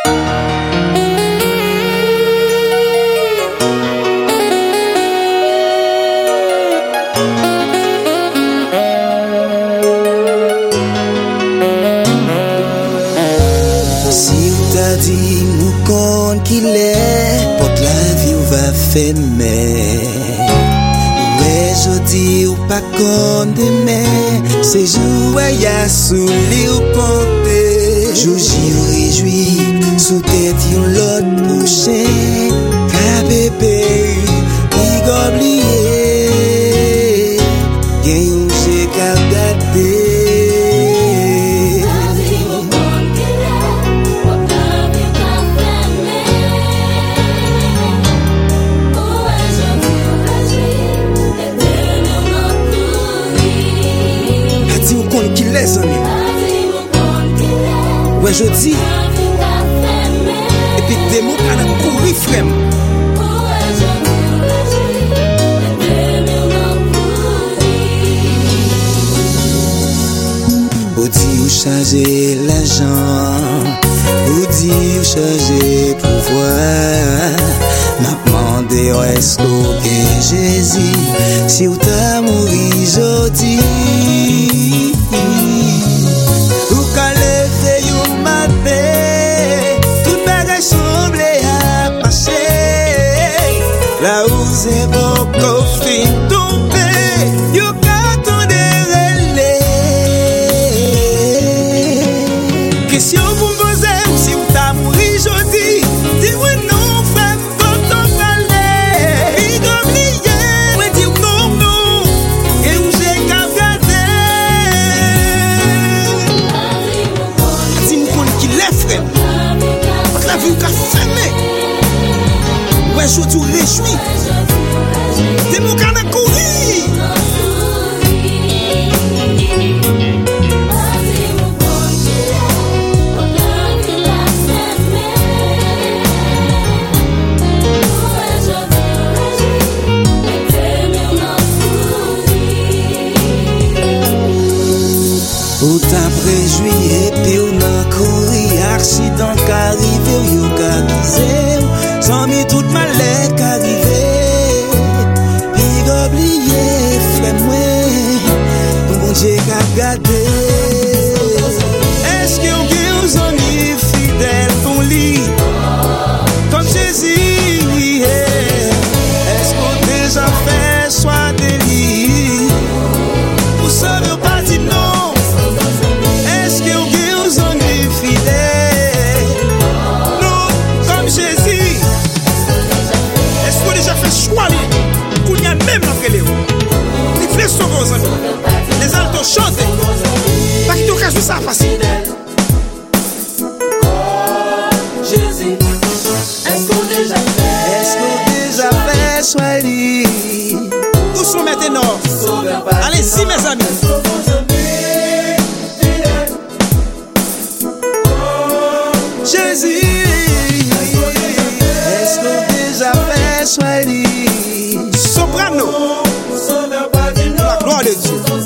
Dit mou kon qu'il est, porte la vie ou va fermer. Ouais, je dis ou pas qu'on demain, c'est jouer y'a sous les ou compter. Jouji ou réjoui, sous tête yon l'autre prochain. Ka bébé, il oublié, gen yon j'ai qu'à gâter. Les amis, ouais je dis, et puis des mots qu'on a couru frère. Ou dit ou changer l'argent, ou dit ou changer pouvoir. M'a demandé est-ce que Jésus, si ou t'as mouru aujourd'hui. Là où c'est bon qu'on fait tomber, you can't de relais. Question pour me poser, si vous t'as mouru aujourd'hui, dis-moi non, frère, quand on parlait. Il oublié, moi dis non, non, et où j'ai qu'à garder. Dis-moi qu'il est frère, la vie qu'a fermé. Ouais, je te réjouis. Des mots qu'on a couru. Ou t'as réjoui et puis on a couru. Accident qu'arrivé, ou qu'a disé. Sans mis toute ma lettre arrivée, puis oublié, flemme-moi, mon Dieu qu'a gardé. Est-ce qu'on a un ami fidèle ton lit, comme Jésus, est-ce qu'on déjà fait soit des lits, ou ça veut pas dire non, est-ce qu'on a un ami fidèle, non, comme Jésus. Choix qu'on y a même après les les sauver aux amis, les altos chantent, pas qu'il te cache ça facile. Jésus, est-ce qu'on déjà fait soit dit? Où sont maintenant? Allez-y mes amis. Jésus, est-ce qu'on déjà fait soit dit? Soprano, la gloire de Dieu.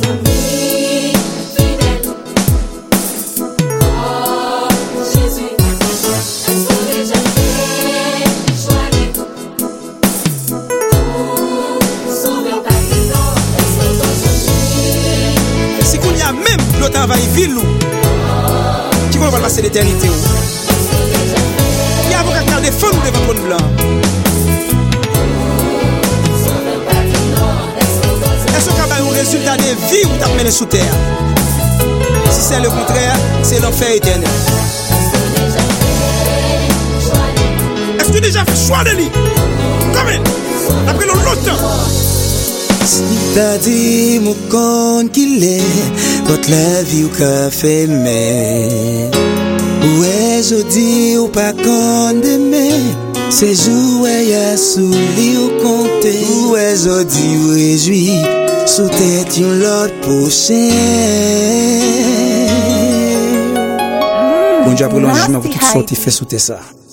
Si qu'on y a même le travail ville qui va passer l'éternité. Il y a beaucoup de feux devant le blanc. Est-ce qu'on a un résultat de vie ou t'as mené sous terre? Si c'est le contraire, c'est l'enfer éternel. Est-ce que tu as déjà fait choix de lui? Comment? Après longtemps. Si t'as dit mon con qu'il est, quand la vie ou qu'a fait mais. Ouais, je dis ou pas qu'on demain. C'est jouer à sous lit ou compter. Ouais, je dis ou réjoui. Sous tête yon l'autre prochain. Bon Dieu, pour l'enjugement, pour tout sortir, fait sauter ça.